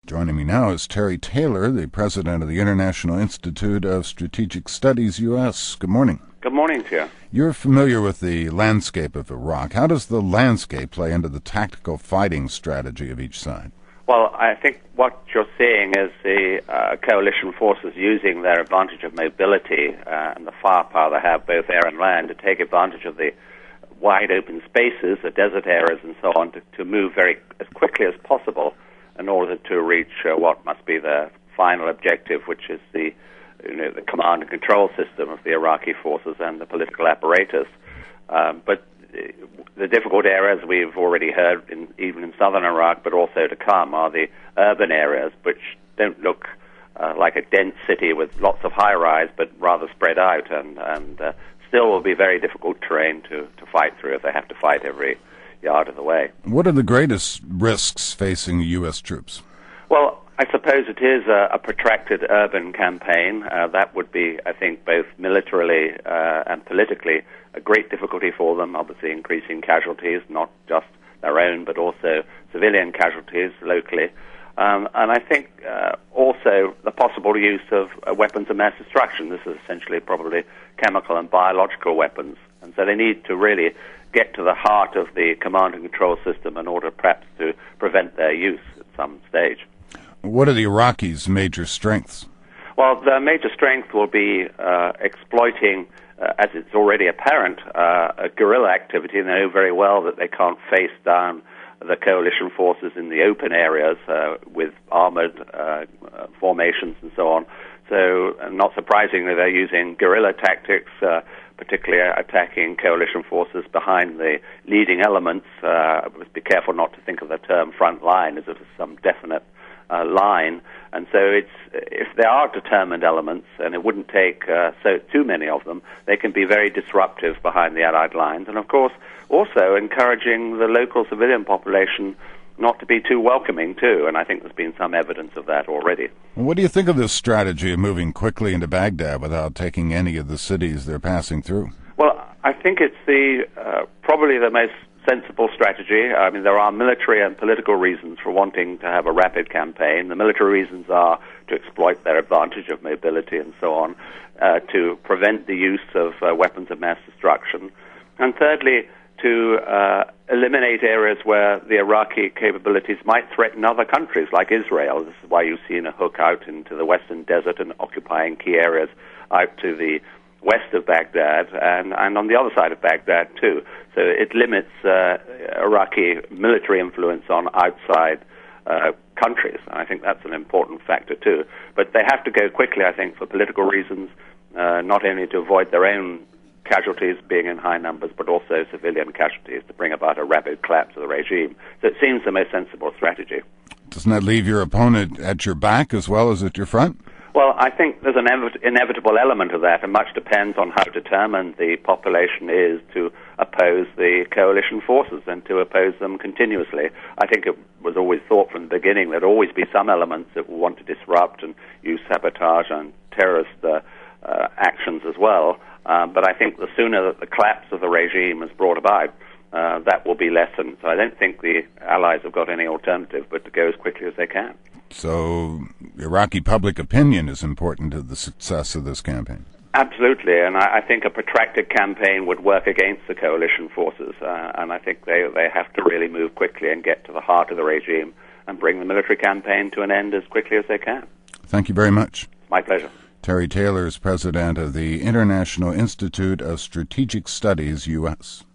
Joining me now is Terry Taylor, the president of the International Institute of Strategic Studies, U.S. Good morning. Good morning to you. You're familiar with the landscape of Iraq. How does the landscape play into the tactical fighting strategy of each side? Well, I think what you're seeing is the coalition forces using their advantage of mobility and the firepower they have, both air and land, to take advantage of the wide open spaces, the desert areas and so on, to move as quickly as possible in order to reach what must be the final objective, which is the command and control system of the Iraqi forces and the political apparatus. But the difficult areas we've already heard, even in southern Iraq, but also to come, are the urban areas, which don't look like a dense city with lots of high-rise, but rather spread out, and still will be very difficult terrain to fight through if they have to fight every yard of the way. What are the greatest risks facing U.S. troops? Well, I suppose it is a protracted urban campaign. That would be, I think, both militarily and politically a great difficulty for them, obviously increasing casualties, not just their own, but also civilian casualties locally. And I think also the possible use of weapons of mass destruction. This is essentially probably chemical and biological weapons. And so they need to really get to the heart of the command and control system in order perhaps to prevent their use at some stage. What are the Iraqis' major strengths? Well, the major strength will be exploiting, as it's already apparent, a guerrilla activity. They know very well that they can't face down the coalition forces in the open areas with armored formations and so on. So, not surprisingly, they're using guerrilla tactics, particularly attacking coalition forces behind the leading elements. Be careful not to think of the term front line as if it's some definite line. And so if there are determined elements, and it wouldn't take too many of them, they can be very disruptive behind the Allied lines. And of course, also encouraging the local civilian population not to be too welcoming too, and I think there's been some evidence of that already. What do you think of this strategy of moving quickly into Baghdad without taking any of the cities they're passing through? Well, I think it's probably the most sensible strategy. I mean, there are military and political reasons for wanting to have a rapid campaign. The military reasons are to exploit their advantage of mobility and so on, to prevent the use of weapons of mass destruction, and thirdly, to eliminate areas where the Iraqi capabilities might threaten other countries like Israel. This is why you've seen a hook out into the western desert and occupying key areas out to the west of Baghdad and on the other side of Baghdad too. So it limits Iraqi military influence on outside countries. And I think that's an important factor too. But they have to go quickly, I think, for political reasons, not only to avoid their own casualties being in high numbers, but also civilian casualties to bring about a rapid collapse of the regime. So it seems the most sensible strategy. Doesn't that leave your opponent at your back as well as at your front? Well, I think there's an inevitable element of that, and much depends on how determined the population is to oppose the coalition forces and to oppose them continuously. I think it was always thought from the beginning there'd always be some elements that will want to disrupt and use sabotage and terrorist actions as well. But I think the sooner that the collapse of the regime is brought about, that will be lessened. So I don't think the Allies have got any alternative but to go as quickly as they can. So Iraqi public opinion is important to the success of this campaign? Absolutely, and I think a protracted campaign would work against the coalition forces, and I think they have to really move quickly and get to the heart of the regime and bring the military campaign to an end as quickly as they can. Thank you very much. My pleasure. Terry Taylor is president of the International Institute of Strategic Studies, U.S.